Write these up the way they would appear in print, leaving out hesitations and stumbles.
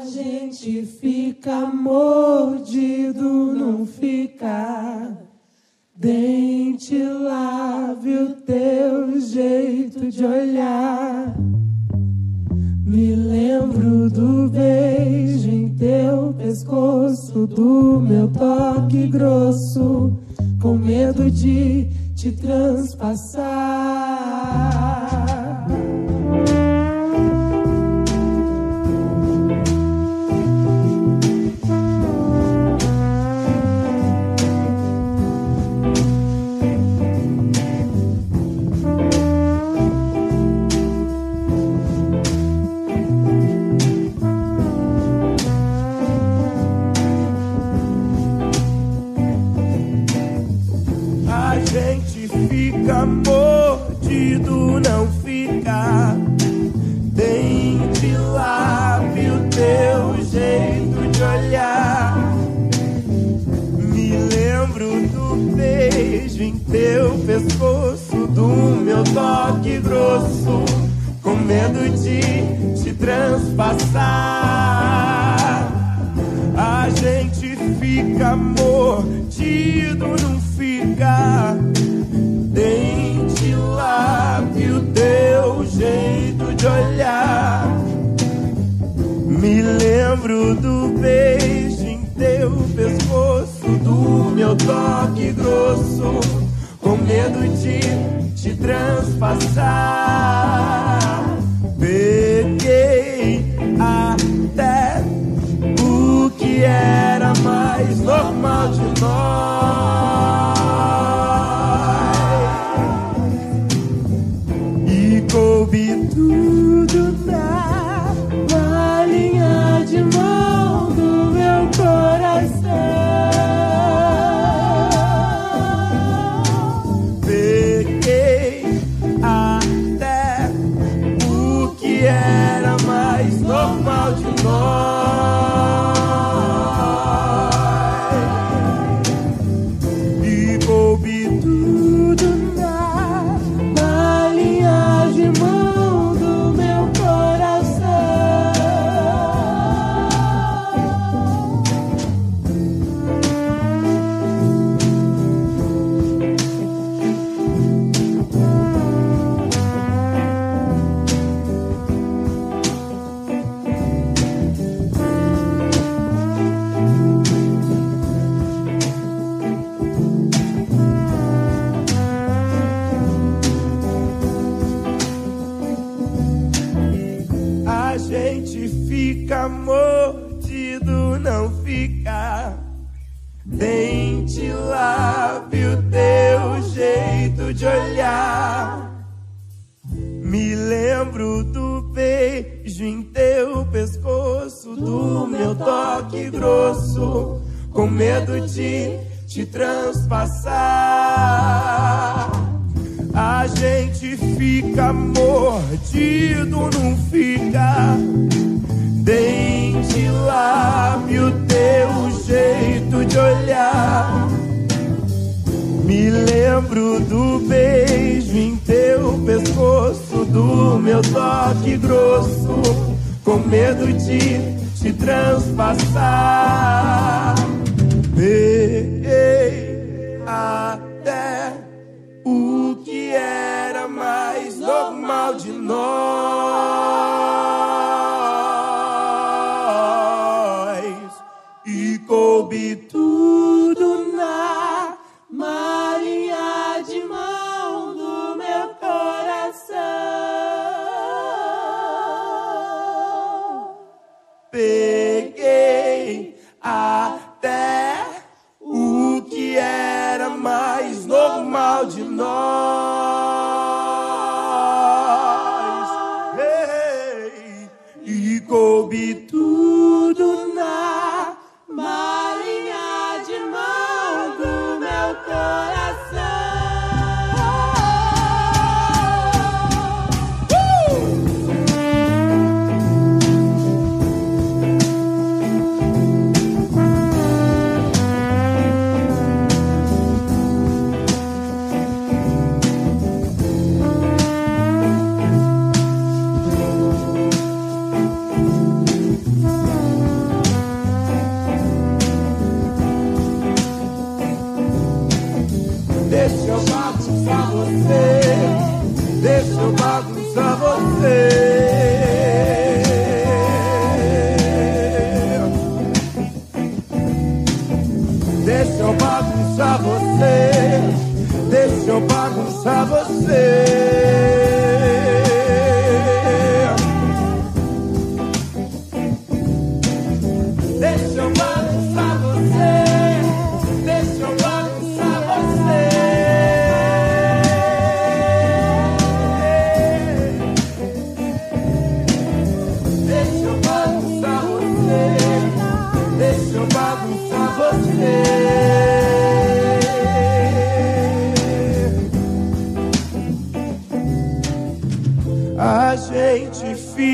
gente fica mordido, não fica. Dente, lábio, teu jeito de olhar. Me lembro do beijo em teu pescoço, do meu toque grosso, com medo de te transpassar. Fica mordido, não fica. Dente, lábio, teu jeito de olhar. Me lembro do beijo em teu pescoço, do meu toque grosso, com medo de te transpassar. A gente fica mordido, não fica. Dente, lábio, teu jeito de olhar. Me lembro do beijo em teu pescoço, do meu toque grosso, com medo de te transpassar. Peguei até o que era mais normal de nós. Coube tudo na malinha de mão do meu coração. Peguei até o que era mais normal de nós. E coube tudo na malinha de mão do meu coração. A gente fica mordido, não fica. Dente, lábio, teu jeito de olhar. Me lembro do beijo em teu pescoço, do meu toque grosso, com medo de te transpassar. A gente fica mordido, não fica. Dente, lábio, teu jeito de olhar. Me lembro do beijo em teu pescoço, do meu toque grosso, com medo de te transpassar. Peguei até o que era mais normal de nós. E coube tudo na malinha de mão do meu coração. Peguei até o que era mais normal de nós. Hey, e coube tudo na malinha de mão do meu coração.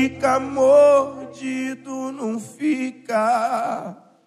fica mordido, não fica.